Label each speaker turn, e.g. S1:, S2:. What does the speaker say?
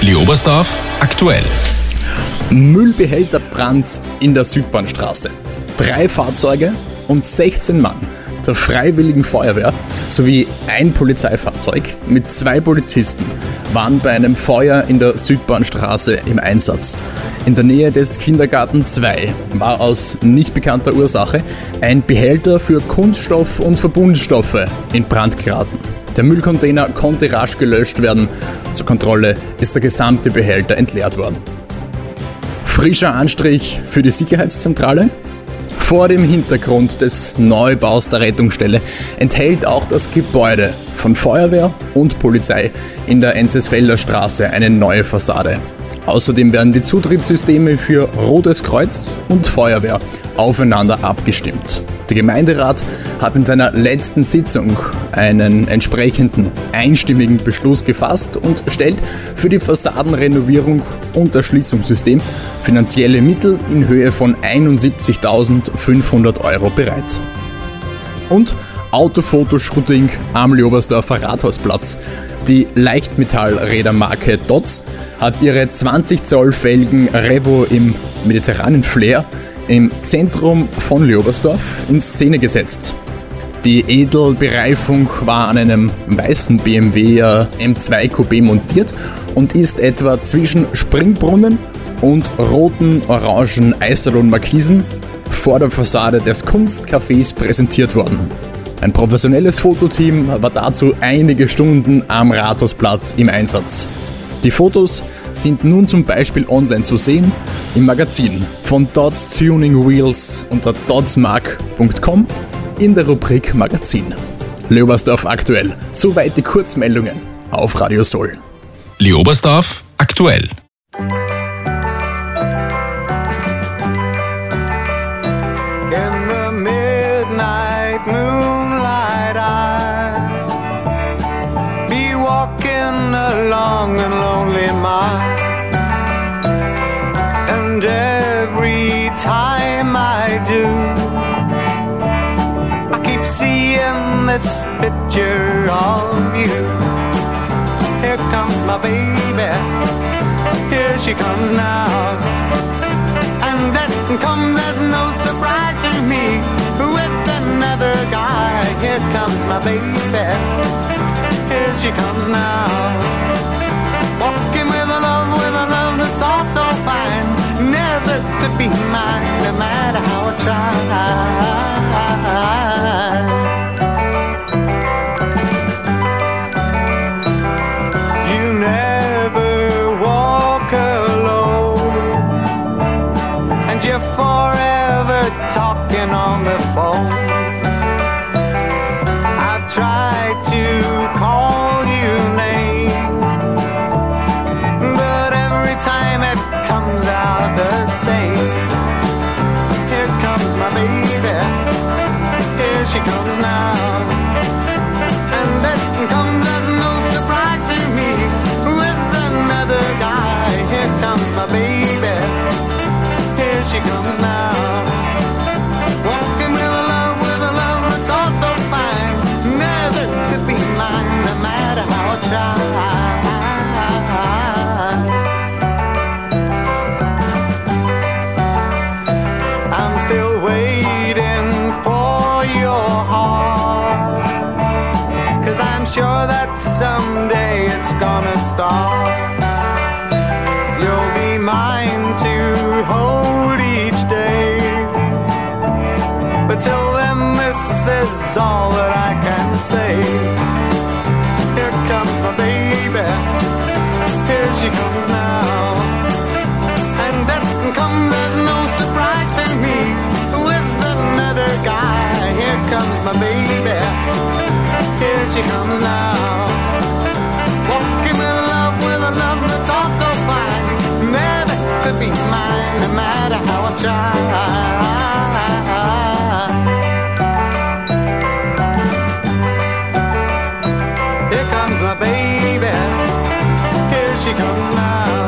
S1: Leobersdorf aktuell.
S2: Müllbehälterbrand in der Südbahnstraße. 3 Fahrzeuge und 16 Mann der Freiwilligen Feuerwehr sowie ein Polizeifahrzeug mit 2 Polizisten waren bei einem Feuer in der Südbahnstraße im Einsatz. In der Nähe des Kindergarten 2 war aus nicht bekannter Ursache ein Behälter für Kunststoff und Verbundstoffe in Brand geraten. Der Müllcontainer konnte rasch gelöscht werden. Zur Kontrolle ist der gesamte Behälter entleert worden. Frischer Anstrich für die Sicherheitszentrale? Vor dem Hintergrund des Neubaus der Rettungsstelle enthält auch das Gebäude von Feuerwehr und Polizei in der Enzesfelder Straße eine neue Fassade. Außerdem werden die Zutrittssysteme für Rotes Kreuz und Feuerwehr aufeinander abgestimmt. Der Gemeinderat hat in seiner letzten Sitzung einen entsprechenden einstimmigen Beschluss gefasst und stellt für die Fassadenrenovierung und das Schließungssystem finanzielle Mittel in Höhe von 71.500 € bereit. Und Autofotoshooting am Leobersdorfer Rathausplatz. Die Leichtmetallrädermarke Dodds hat ihre 20 Zoll Felgen Revo im mediterranen Flair im Zentrum von Leobersdorf in Szene gesetzt. Die Edelbereifung war an einem weißen BMW M2 Coupé montiert und ist etwa zwischen Springbrunnen und roten, orangen Eiserlohn-Markisen vor der Fassade des Kunstcafés präsentiert worden. Ein professionelles Fototeam war dazu einige Stunden am Rathausplatz im Einsatz. Die Fotos sind nun zum Beispiel online zu sehen im Magazin von Dodds Tuning Wheels unter doddsmark.com in der Rubrik Magazin. Leobersdorf aktuell. Soweit die Kurzmeldungen auf Radio Soul.
S1: Leobersdorf aktuell.
S3: In the midnight moonlight I'll be walking along a lonely mile, and every time I do I keep seeing this picture of you. Here comes my baby, here she comes now, and that comes as no surprise to me. With another guy, here comes my baby, here she comes now. Walking with a love that's all so fine, never could be mine, no matter how I try. You never walk alone, and you're forever talking on the phone. I've tried to call you names, but every time it comes out the same. Here comes my baby, here she comes now, and that comes as no surprise to me. With another guy, here comes my baby, here she comes now. Walking with a love that's all so fine, never could be mine, no matter how I try. I'm still waiting for your heart, 'cause I'm sure that someday it's gonna start. You'll be mine to hold each day, but till then this is all that I can say. Here comes my baby, here she comes now, and that comes as no surprise to me. With another guy, here comes my baby, here she comes now. Walking with a love that's all so fine, never could be mine, no matter how I try. Here comes my baby, here she comes now.